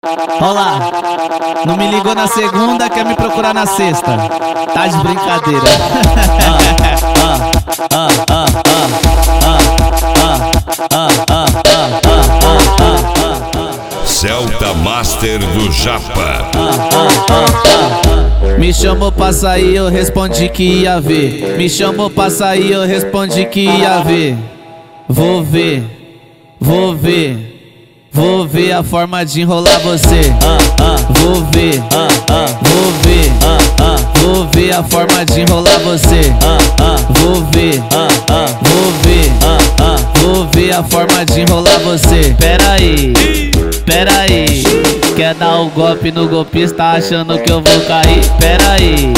Ó lá, não me ligou na segunda, quer me procurar na sexta. Tá de brincadeira. Celta Master do Japa. Me chamou pra sair, eu respondi que ia ver. Me chamou pra sair, eu respondi que ia ver. Vou ver, vou ver, vou ver a forma de enrolar você. Vou ver, vou ver, vou ver a forma de enrolar você. Vou ver, vou ver, vou ver a forma de enrolar você. Pera aí, quer dar o golpe no golpista achando que eu vou cair? Pera aí,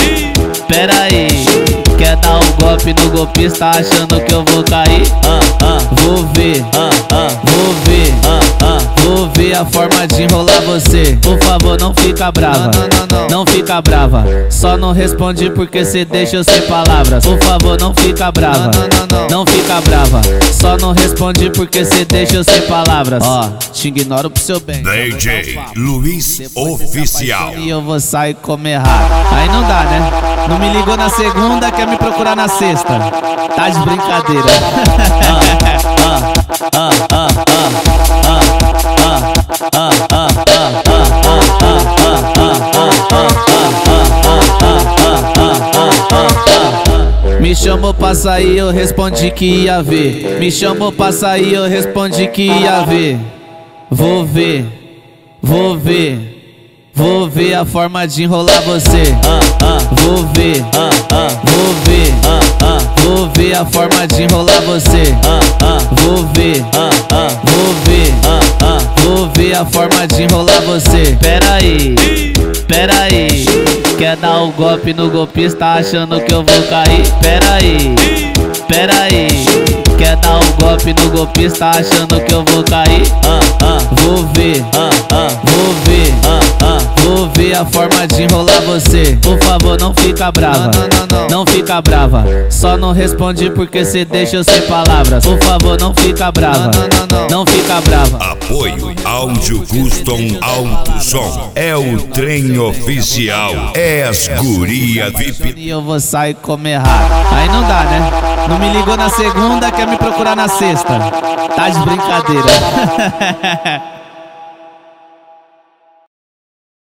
quer dar o golpe no golpista achando que eu vou cair? Vou ver, vou ver, vou ver a forma de enrolar você. Por favor, não fica brava, não fica brava. Só não responde porque cê deixa eu sem palavras. Por favor, não fica brava, não fica brava. Só não responde porque cê deixa eu sem palavras. Ó, te ignoro pro seu bem. DJ Luiz Oficial. E eu vou sair comer errado. Aí não dá, né? Não me ligou na segunda, quer me procurar na sexta. Tá de brincadeira. Me chamou pra sair, eu respondi que ia ver. Me chamou pra sair, eu respondi que ia ver. Vou ver, vou ver, vou ver a forma de enrolar você. Vou ver, vou ver, vou ver a forma de enrolar você. Vou ver, vou ver, vou ver a forma de enrolar você. Pera aí, quer dar o golpe no golpista achando que eu vou cair? Pera aí, quer dar o golpe no golpista achando que eu vou cair? Vou ver, vou ver, vou ver a forma de enrolar você. Por favor, não fica brava, não fica brava. Só não responde porque cê deixa eu sem palavras. Por favor, não fica brava, não fica brava. Apoio Áudio Custom Alto Som. É o trem oficial. É as guria VIP. E eu vou sair comer errado. Aí não dá, né? Não me ligou na segunda, quer me procurar na sexta. Tá de brincadeira.